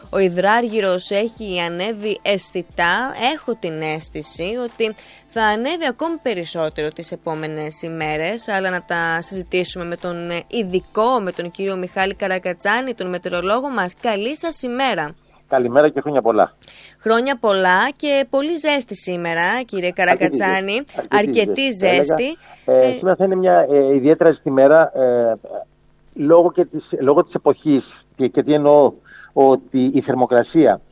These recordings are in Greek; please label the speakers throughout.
Speaker 1: ο υδράργυρος έχει ανέβει αισθητά. Έχω την αίσθηση ότι θα ανέβει ακόμη περισσότερο τις επόμενες ημέρες, αλλά να τα συζητήσουμε με τον ειδικό, με τον κύριο Μιχάλη Καρακατσάνη, τον μετεωρολόγο μας. Καλή σας ημέρα.
Speaker 2: Καλημέρα και χρόνια πολλά.
Speaker 1: Χρόνια πολλά και πολύ ζέστη σήμερα, κύριε Καρακατσάνη. Αρκετή ζέστη.
Speaker 2: Σήμερα θα είναι μια ιδιαίτερα ζεστή μέρα λόγω της εποχής. Και τι εννοώ, ότι η θερμοκρασία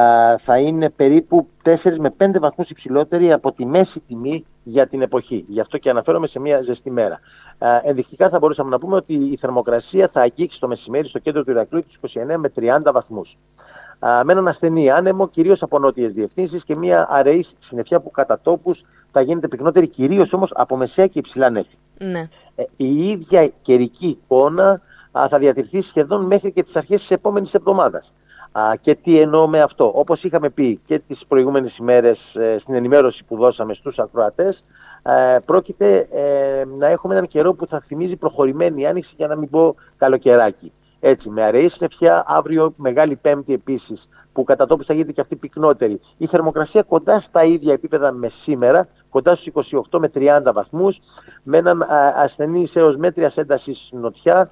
Speaker 2: θα είναι περίπου 4 με 5 βαθμούς υψηλότερη από τη μέση τιμή για την εποχή. Γι' αυτό και αναφέρομαι σε μια ζεστή μέρα. Ενδεικτικά θα μπορούσαμε να πούμε ότι η θερμοκρασία θα αγγίξει το μεσημέρι στο κέντρο του Ηρακλείου τους 29 με 30 βαθμούς. Με έναν ασθενή άνεμο, κυρίως από νότιες διευθύνσεις και μια αραιή συννεφιά που κατά τόπους θα γίνεται πυκνότερη, κυρίως όμως από μεσαία και υψηλά νέφη.
Speaker 1: Ναι.
Speaker 2: Η ίδια καιρική εικόνα θα διατηρηθεί σχεδόν μέχρι και τις αρχές της επόμενης εβδομάδας. Και τι εννοώ με αυτό? Όπως είχαμε πει και τις προηγούμενες ημέρες στην ενημέρωση που δώσαμε στους ακροατές, πρόκειται να έχουμε έναν καιρό που θα θυμίζει προχωρημένη άνοιξη, για να μην πω καλοκαιράκι. Έτσι, με αραιή συννεφιά, αύριο Μεγάλη Πέμπτη επίσης, που κατά τόπους θα γίνεται και αυτή πυκνότερη. Η θερμοκρασία κοντά στα ίδια επίπεδα με σήμερα, κοντά στους 28 με 30 βαθμούς, με έναν ασθενή έως μέτριας έντασης νοτιά.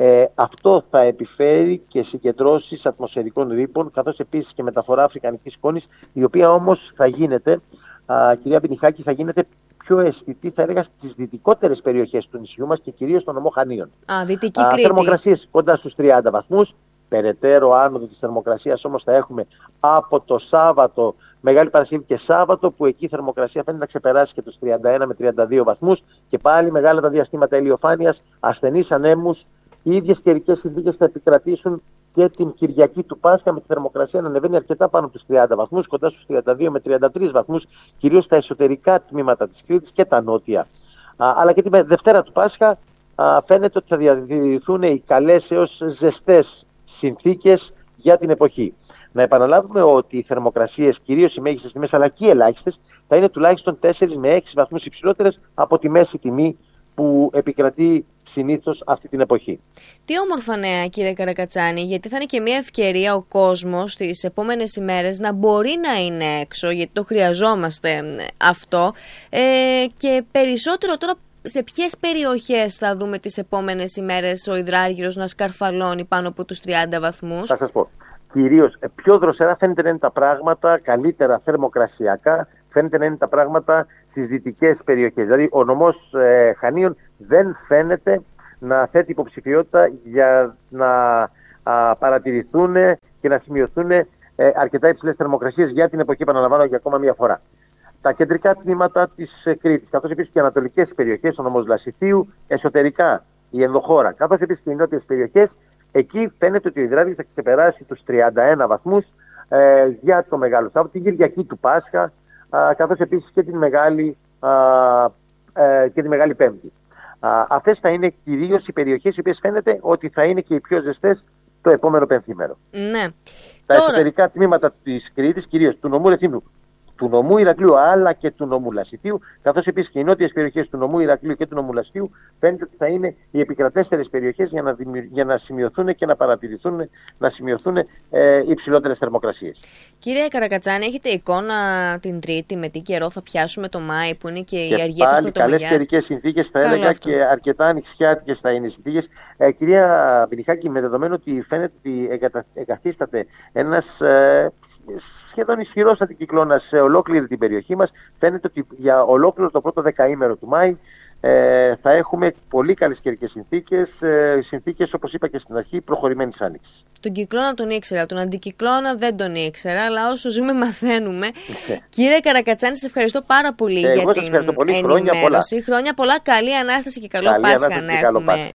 Speaker 2: Αυτό θα επιφέρει και συγκεντρώσεις ατμοσφαιρικών ρήπων, καθώς επίσης και μεταφορά αφρικανικής σκόνης, η οποία όμως θα γίνεται, κυρία Μπινιχάκη, θα γίνεται πιο αισθητή, θα έλεγα, στις δυτικότερες περιοχές του νησιού μας και κυρίως στον νομό Χανίων.
Speaker 1: Δυτική Κρήτη.
Speaker 2: Θερμοκρασίες κοντά στους 30 βαθμούς. Περαιτέρω άνοδο της θερμοκρασίας όμως θα έχουμε από το Σάββατο, Μεγάλη Παρασκευή και Σάββατο, που εκεί η θερμοκρασία φαίνεται να ξεπεράσει και τους 31 με 32 βαθμούς και πάλι μεγάλα τα διαστήματα ηλιοφάνειας, ασθενείς ανέμους. Οι ίδιες καιρικές συνθήκες θα επικρατήσουν και την Κυριακή του Πάσχα, με τη θερμοκρασία να ανεβαίνει αρκετά πάνω από τους 30 βαθμούς, κοντά στους 32 με 33 βαθμούς, κυρίως στα εσωτερικά τμήματα της Κρήτης και τα νότια. Αλλά και τη Δευτέρα του Πάσχα φαίνεται ότι θα διατηρηθούν οι καλές έως ζεστές συνθήκες για την εποχή. Να επαναλάβουμε ότι οι θερμοκρασίες, κυρίως οι μέγιστες τιμές αλλά και οι ελάχιστες, θα είναι τουλάχιστον 4 με 6 βαθμούς υψηλότερες από τη μέση τιμή που επικρατεί συνήθως αυτή την εποχή.
Speaker 1: Τι όμορφα νέα, κύριε Καρακατσάνη, γιατί θα είναι και μια ευκαιρία ο κόσμος τις επόμενες ημέρες να μπορεί να είναι έξω, γιατί το χρειαζόμαστε αυτό, και περισσότερο τώρα. Σε ποιες περιοχές θα δούμε τις επόμενες ημέρες ο υδράργυρος να σκαρφαλώνει πάνω από τους 30 βαθμούς?
Speaker 2: Θα σας πω. Κυρίως πιο δροσερά φαίνεται να είναι τα πράγματα, καλύτερα θερμοκρασιακά φαίνεται να είναι τα πράγματα στις δυτικές περιοχές. Δηλαδή ο νομός Χανίων δεν φαίνεται να θέτει υποψηφιότητα για να παρατηρηθούν και να σημειωθούν αρκετά υψηλές θερμοκρασίες για την εποχή, επαναλαμβάνω για ακόμα μία φορά. Τα κεντρικά τμήματα της Κρήτης, καθώς επίσης και οι ανατολικές περιοχές, ο νομός Λασιθίου, εσωτερικά η ενδοχώρα, καθώς επίσης και οι νότιες περιοχές, εκεί φαίνεται ότι ο υδράργυρος θα ξεπεράσει τους 31 βαθμούς για το Μεγάλο Σάββατο, την Κυριακή του Πάσχα, καθώς επίσης και την Μεγάλη Πέμπτη. Αυτές θα είναι κυρίως οι περιοχές οι οποίες φαίνεται ότι θα είναι και οι πιο ζεστές το επόμενο πενθήμερο.
Speaker 1: Ναι.
Speaker 2: Τα εσωτερικά τμήματα της Κρήτης, κυρίως του νομού Ρεθύμνου, του νομού Ηρακλείου αλλά και του νομού Λασιθίου, καθώς επίσης και οι νότιες περιοχές του νομού Ηρακλείου και του νομού Λασιθίου, φαίνεται ότι θα είναι οι επικρατέστερες περιοχές για να σημειωθούν και να παρατηρηθούν, να σημειωθούν υψηλότερες θερμοκρασίες.
Speaker 1: Κύριε Καρακατσάνη, έχετε εικόνα την Τρίτη με τι καιρό θα πιάσουμε το Μάη, που είναι και η αργία της Πρωτομαγιάς?
Speaker 2: Πάλι καλές καιρικές συνθήκες, θα έλεγα,
Speaker 1: αυτό.
Speaker 2: και αρκετά ανοιξιάτικες θα είναι οι συνθήκες. Κυρία Μπινιχάκη, με δεδομένο ότι φαίνεται ότι εγκαθίσταται ένας σχεδόν ισχυρός αντικυκλώνας σε ολόκληρη την περιοχή μας, φαίνεται ότι για ολόκληρο το πρώτο δεκαήμερο του Μάη θα έχουμε πολύ καλές καιρικές συνθήκες, όπως είπα και στην αρχή, προχωρημένης άνοιξης.
Speaker 1: Τον κυκλώνα τον ήξερα, τον αντικυκλώνα δεν τον ήξερα, αλλά όσο ζούμε μαθαίνουμε. Κύριε Καρακατσάνη, σε ευχαριστώ πάρα πολύ για την ενημέρωση.
Speaker 2: Χρόνια πολλά.
Speaker 1: Χρόνια πολλά, καλή Ανάσταση και καλό Πάσχα να έχουμε.